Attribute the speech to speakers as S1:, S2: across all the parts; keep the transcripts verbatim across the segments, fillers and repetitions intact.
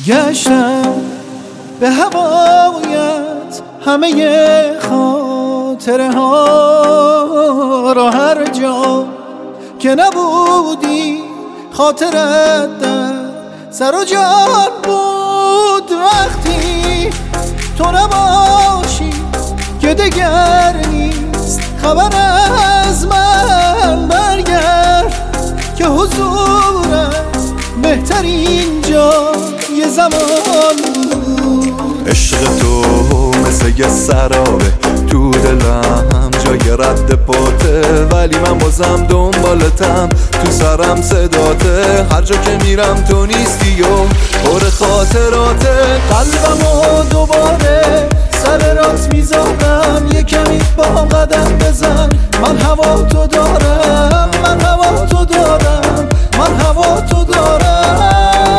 S1: گشتم به هوایت همه خاطره ها را، هر جا که نبودی خاطرت در سر و جان بود. وقتی تو نباشی که دگر نیست خبر از من، برگرد که حضورت بهترین جا یه زمان بود.
S2: عشق تو مثل یه سرابه تو دلم جای رد پاته، ولی من بازم دنبالتم، تو سرم صداته، هر جا که میرم تو نیستی و پر خاطراته.
S1: قلبمو دوباره سر راست میذارم، یه کمی با هم قدم بزن. من هوا تو دارم، من هوا تو دارم، من هوا تو دارم.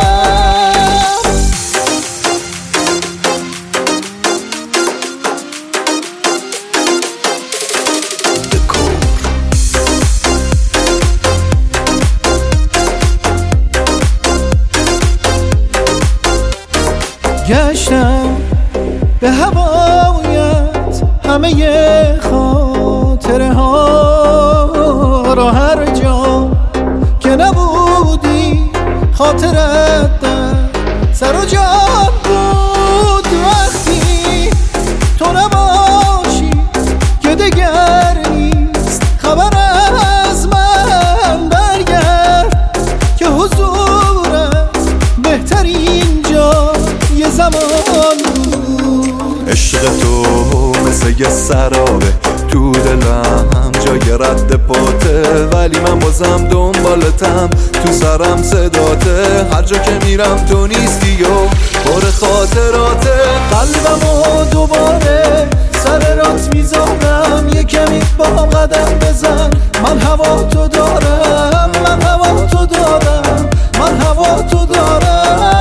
S1: گشتم به هوایت همه خاطره ها را، هر جا که نبودی خاطرت در سر و جان بود. وقتی تو نباشی که دگر نیست خبر از من، برگرد که حضورت بهترین جا یه زمان بود.
S2: عشق تو مثل یه سرابه تو دلم جای رد پاته، ولی من بازم دنبالتم، تو سرم صداته، هر جا که میرم تو نیستی و پر خاطراته.
S1: قلبمو دوباره سر راست میذارم، یه کمی با هم قدم بزن. من هوا تو دارم، من هوا تو دارم، من هوا تو دارم.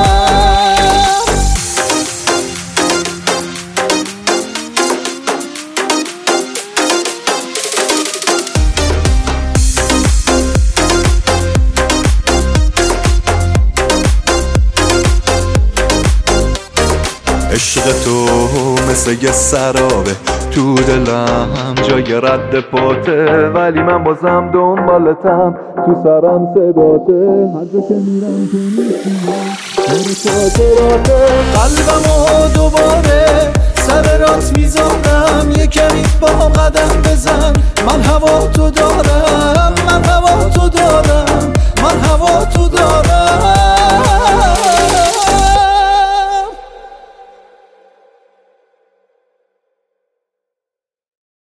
S2: عشق تو مثل یه سرابه تو دلم جای رد پاته، ولی من بازم دنبالتم، تو سرم صداته، هر جا که میرم تو نیستی خاطراته.
S1: قلبمو دوباره سر راست میذارم، یه کمی با هم قدم بزن. من هوا تو دارم، من هوا تو دارم.